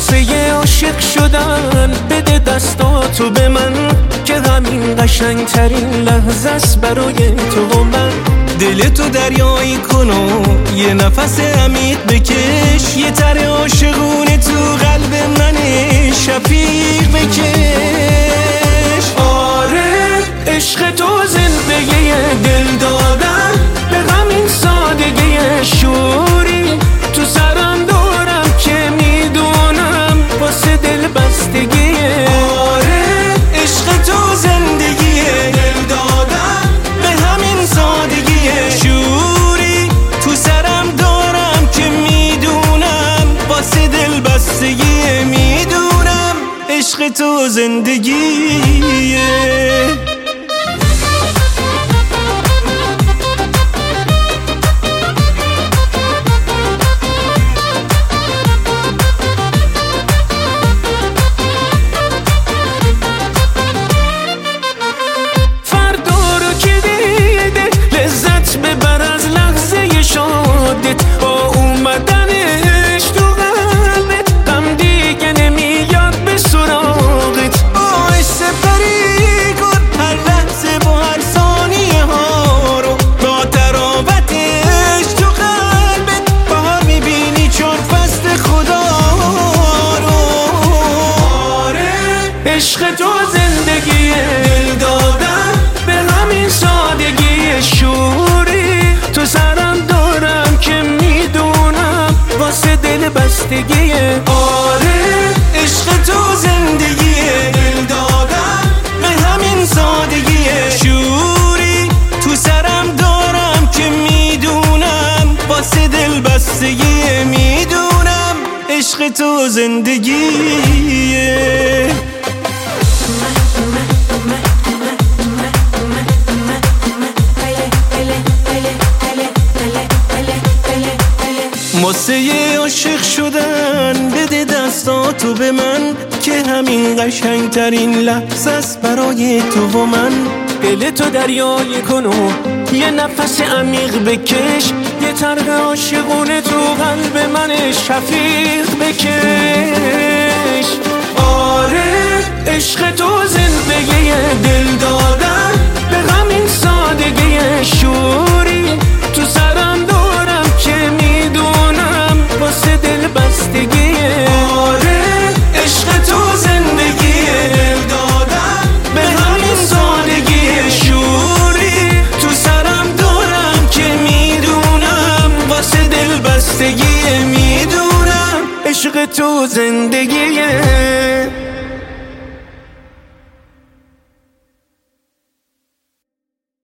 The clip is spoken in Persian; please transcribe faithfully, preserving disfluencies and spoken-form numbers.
واسه یه عاشق شدن بده دستاتو به من که همین قشنگ ترین لحظه است برای تو و من. دلتو دریایی کن و یه نفس عمیق بکش، یه تر عاشقونه تو قلب من شفیق بکش. آره عشق تو زندگی دل دادن، به همین سادگی شوری تو سرم دارم که میدونم واسه دل بستگی. آره عشق تو زندگی دل دادن، به همین سادگی شوری تو سرم دارم که میدونم واسه دل بستگی. میدونم عشق تو زندگیه. با اومدنش تو قلبت غم دیگه نمیاد به سراغت. باعث سپری کن هر لحظه با هر ثانیه ها رو، با تراوتش تو قلبت بهار میبینی چون فصل خدا رو. آره عشق تو زندگی دل دادن، به همین سادگی شوری تو سرم دارم که میدونم واسه دل بستگی. آره عشق تو زندگی دل دادن، به همین سادگی شوری تو سرم دارم که میدونم واسه دل بستگی. میدونم عشق تو زندگیه. واسه یه عاشق شدن بده دستاتو به من که همین قشنگ ترین لحظه است برای تو و من. دلتو دریایی کن و یه نفس عمیق بکش، یه طرح عاشقونه تو قلب من شفیق بکش. آره عشق تو زندگی دل دادن، به همین سادگی شوری تو سرم دارم که میدونم واسه دل بستگی. آره عشق تو زندگی دل دادن، به همین سادگی شوری تو سرم دارم که میدونم واسه دل بستگی. میدونم عشق تو زندگیه.